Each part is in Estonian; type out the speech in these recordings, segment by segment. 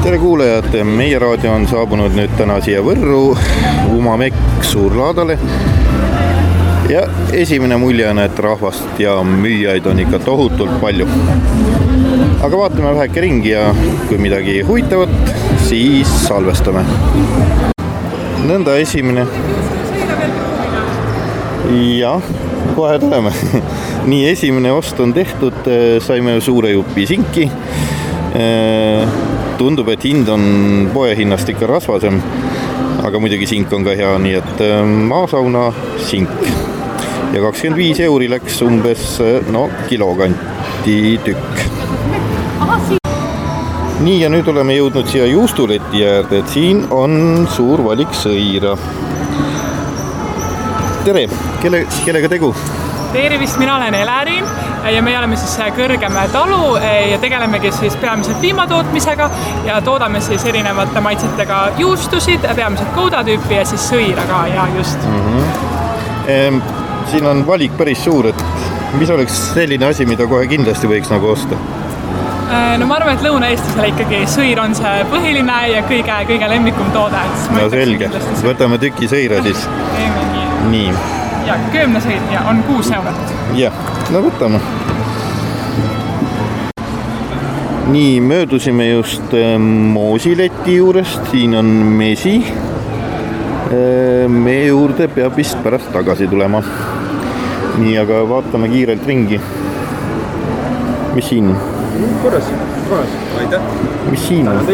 Tere kuulajad, meie raadio on saabunud nüüd täna siia Võrru Umamekk Suurlaadale ja esimene mulje on, et rahvast ja müüjaid on ikka tohutult palju. Aga vaatame väheke ringi ja kui midagi huvitavat, siis salvestame. Nõnda esimene. Jah, kohe tuleme. Nii, esimene ost on tehtud, saime suure jupi sinki. Tundub, et hind on poehinnast ikka rasvasem, aga muidugi sink on ka hea, nii et maasauna sink. Ja 25 € läks umbes kilokanti tükk. Nii, ja nüüd oleme jõudnud siia juustuleti äärde, et siin on suur valik sõira. Tere, kellega tegu? Tervist, mina olen Elerin ja me oleme siis Kõrgemäe talu ja tegelemegi siis peamiselt piimatootmisega ja toodame siis erinevate maitsetega juustusid, peamiselt koudatüüpi ja siis sõira ka ja just. Siin on valik päris suur, et mis oleks selline asi, mida kohe kindlasti võiks nagu osta? No ma arvan, et Lõuna-Eestisel ikkagi sõir on see põhiline ja kõige lemmikum toode. No selge, võtame tüki sõira siis. Nii. Ja köömnesõir ja on 6 €. Jah, no võtame. Nii, möödusime just Moosileti juurest, siin on mesi. Meie juurde peab vist pärast tagasi tulema. Nii, aga vaatame kiirelt ringi. Mis siin? Korras, aitäh. Mis siin on?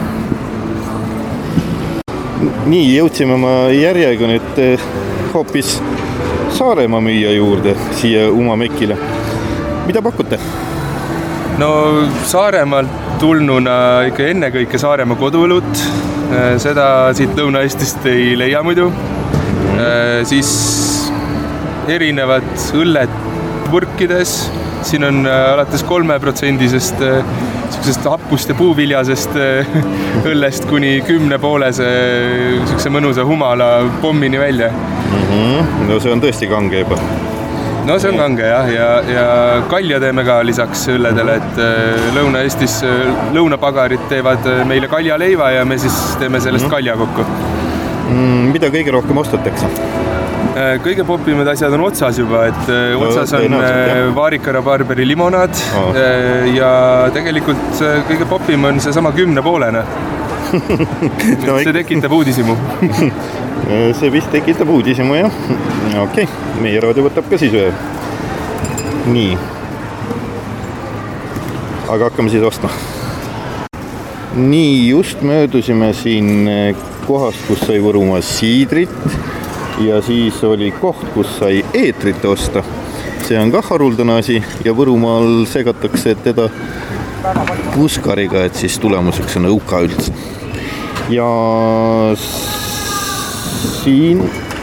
Nii, jõudsime oma järjega nüüd hoopis Saaremaa müüja juurde siia Umamekile. Mida pakute? No Saaremaalt tulnuna ikka ennekõike Saaremaa koduõlut. Seda siit Lõuna-Eestist ei leia muidu. Siis erinevad õlled purkides. Siin on alates 3%-sest happust ja puuviljasest õllest kuni 10,5 mõnusa humala pommini välja. No see on tõesti kange juba. No see on kange jah, ja kalja teeme ka lisaks õlledele, et Lõuna-Eestis lõunapagarid teevad meile kaljaleiva ja me siis teeme sellest kalja kokku. Mida kõige rohkem ostatakse? Kõige popimad asjad on otsas juba, et otsas on vaarikarabarberi limonaad ja tegelikult kõige popim on see sama 10,5. See tekitab uudisimu. See vist tekitab uudisimu, jah. Okei, meie raadio võtab ka siis ühe. Nii. Aga hakkame siis ostma. Nii, just möödusime siin kohast, kus sai Võrumaa siidrit. Ja siis oli koht, kus sai eetrit osta. See on ka haruldane asi ja Võrumaal segatakse teda puskariga, et siis tulemuseks on õuka üldse. Ja siin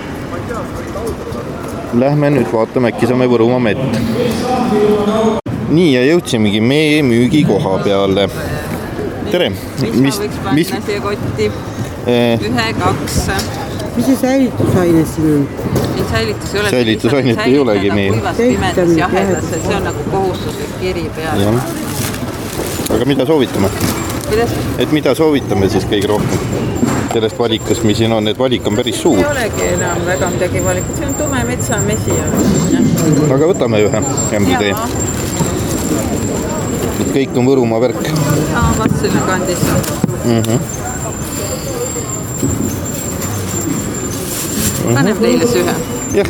lähme nüüd vaatame, äkki saame Võrumaa mett. Nii, ja jõudsimegi meie müügi koha peale. Tere! Mis võiks panna siia kotti? 1, 2... Mis see säilitusaine siin on? Säilitusainet ei olegi nii. Kuivas pimedas jahedas, et see on nagu kohustuslik kiri peal. Aga mida soovitame? Et mida soovitame siis kõige rohkem? Sellest valikust, mis siin on, et valik on päris suur. Ei olegi enam väga midagi valikut, see on tume metsamesi. Aga võtame ühe ämbritee. Et kõik on Võrumaa värk. Vast selle kandis. Panem teile sühe. Jah.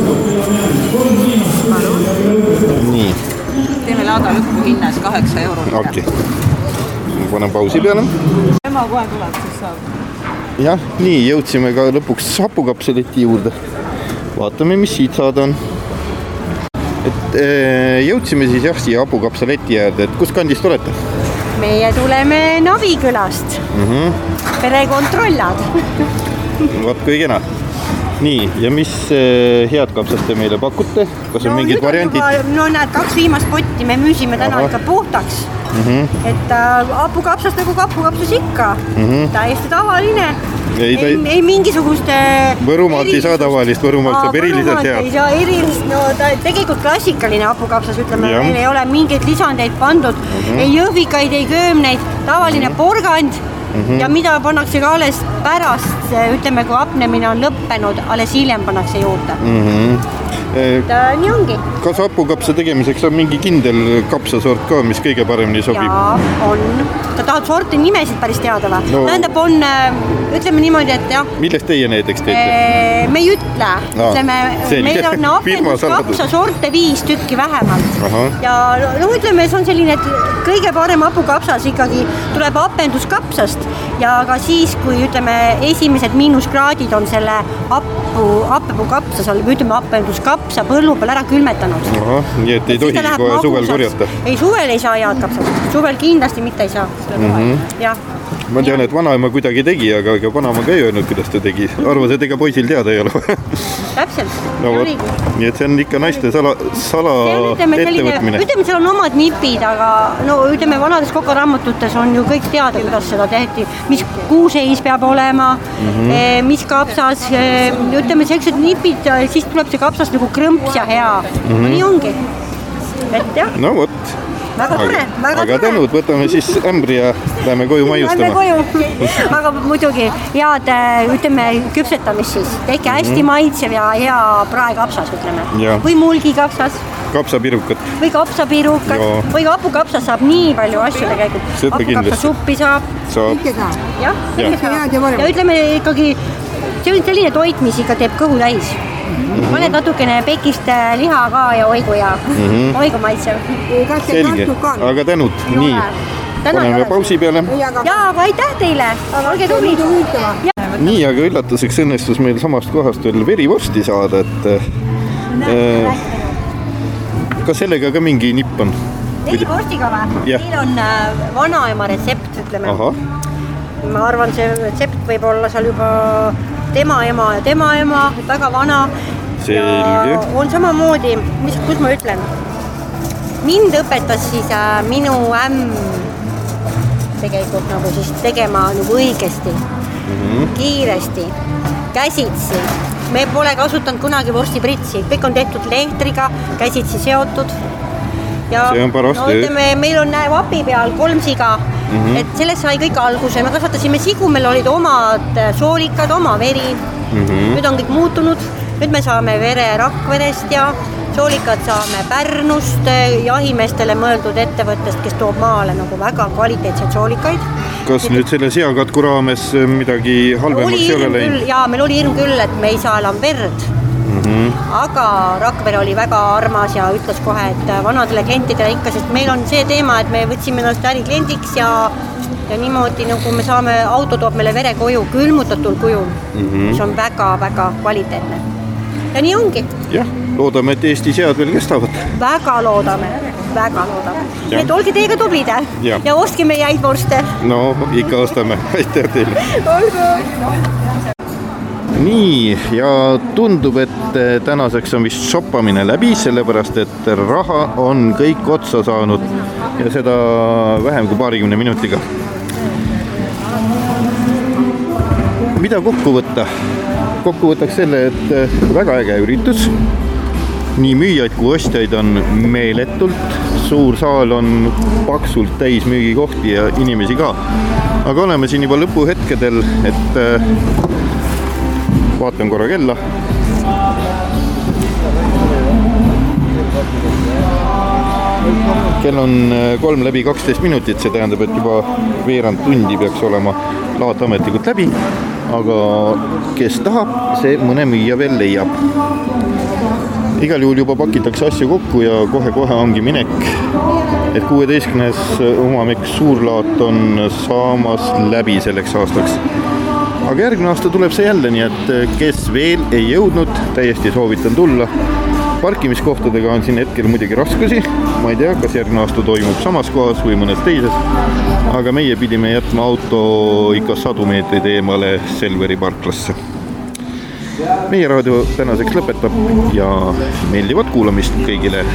Nii. Teeme laada lõppu hinnas 8 €. Okei. Panen pausi peale. Tema kohe tuleb, siis saab. Jah, nii jõudsime ka lõpuks hapukapseleti juurde. Vaatame, mis siit saada on. Et jõudsime siis jah siia hapukapseleti äärde, et kus kandist olete? Meie tuleme Navikülast. Perekontrollad. Vaat kui kena. nii, ja mis head kapsast te meile pakute? Kas on mingid variandid? No näed, 2 viimast potti me müüsime täna ikka puhtaks. Et hapukapsast nagu hapukapsas ikka. Täiesti tavaline. Ei mingisugust... Võrumaalt ei saa tavalist, Võrumaalt saab eriliselt head. Ei saa erilist, no ta tegelikult klassikaline hapukapsas, ütleme, meil ei ole mingeid lisandeid pandud. Ei jõhvikaid, ei köömneid, tavaline porgand. Ja mida pannakse ka alles pärast, ütleme, kui apnemine on lõppenud, alles hiljem pannakse juurde. Nii ongi. Kas hapukapsa tegemiseks on mingi kindel kapsasort ka, mis kõige paremini sobib? Jaa, on. Ta tahad sorti nimesid päris teada või? No. Tähendab on, ütleme niimoodi, et jah. Millest teie näiteks teete? Me ei ütle. Meil on apenduskapsa sorte 5 tükki vähemalt. Ja no ütleme, see on selline, et kõige parem hapukapsas ikkagi tuleb apenduskapsast ja ka siis, kui ütleme, esimesed miinuskraadid on selle hapukapsas, ütleme apenduskapsa põllu peal ära külmetanud. Nii et ei tohi kohe suvel korjata? Ei, suvel ei saa head kapsat. Suvel kindlasti mitte ei saa. Ma tean, et vanaema kuidagi tegi, aga vanaema ka ei öelnud, kuidas ta tegi. Arvas, et ega poisil teada ei ole. Täpselt. Nii et see on ikka naiste sala ettevõtmine. Ütleme, seal on omad nipid, aga no ütleme, vanades kokaraamatutes on ju kõik teada, kuidas seda tehti. Mis kuuseis peab olema, mis kapsas, ütleme, sellised nipid, siis tuleb see kapsas nagu krõmps ja hea. Nii ongi. Et jah. No vot. Väga tore. Aga tänud, võtame siis ämbri ja läheme koju maiustama. Aga muidugi head, ütleme, küpsetamist siis. Tehke hästi maitsev ja hea praekapsas, ütleme. Või mulgikapsas. Kapsapirukat. Või kapsapirukat. Või hapukapsas saab nii palju asju tegelikult. Hapukapsa suppi saab. Ja ütleme ikkagi, see on selline toit, mis ikka teeb kõhu täis. Paned natukene pekist liha ka ja oigu maitsev. Selge, aga tänud. Nii, paneme pausi peale. Jaa, aga aitäh teile. Olge tublid. Nii, aga üllatuseks õnnestus meil samast kohast veel verivorsti saada, et kas sellega ka mingi nipp on? Verivorstiga või? Meil on vanaema retsept, ütleme. Ma arvan, see retsept võib olla seal juba tema ema ja tema ema, väga vana. Selge. On samamoodi, kus ma ütlen, mind õpetas siis minu tegelikult nagu siis tegema nagu õigesti, kiiresti, käsitsi. Me pole kasutanud kunagi vorstipritsi, kõik on tehtud lehtriga, käsitsi seotud. See on paras töö. Meil on vapi peal 3 siga, et sellest sai kõik alguse. Me kasvatasime sigu, meil olid omad soolikad, oma veri. Nüüd on kõik muutunud. Nüüd me saame vere Rakverest ja soolikad saame Pärnust, jahimeestele mõeldud ettevõttest, kes toob maale nagu väga kvaliteetseid soolikaid. Kas nüüd selle seakatku raames midagi halvemaks ei ole läinud? Jaa, meil oli hirm küll, et me ei saa enam verd. Aga Rakvere oli väga armas ja ütles kohe, et vanadele klientidele ikka, sest meil on see teema, et me võtsime ennast ärikliendiks ja niimoodi nagu me saame, auto toob meile vere koju külmutatul kujul, mis on väga-väga kvaliteetne. Ja nii ongi. Jah, loodame, et Eesti sead veel kestavad. Väga loodame. Nii et olge teiega tublid ja ostke meie häid vorste. No, ikka ostame. Aitäh teile. Nii, ja tundub, et tänaseks on vist shoppamine läbi, sellepärast, et raha on kõik otsa saanud ja seda vähem kui 20 minutiga. Mida kokku võtta? Kokku võtaks selle, et väga äge üritus. Nii müüjaid kui ostjaid on meeletult. Suur saal on paksult täis müügikohti ja inimesi ka. Aga oleme siin juba lõpuhetkedel, et vaatan korra kella. Kell on 3:12 minutit, see tähendab, et juba veerand tundi peaks olema laat ametlikult läbi. Aga kes tahab, see mõne müüja veel leiab. Igal juhul juba pakitakse asju kokku ja kohe-kohe ongi minek. Et 16. Umamik suurlaat on saamas läbi selleks aastaks. Aga järgmine aasta tuleb see jälle, nii et kes veel ei jõudnud, täiesti soovitan tulla. Parkimiskohtadega on siin hetkel muidugi raskusi. Ma ei tea, kas järgmine aasta toimub samas kohas või mõnes teises. Aga meie pidime jätma auto ikka 100 meetrid eemale Selveri parklasse. meie raadio tänaseks lõpetab ja meeldivat kuulamist kõigile.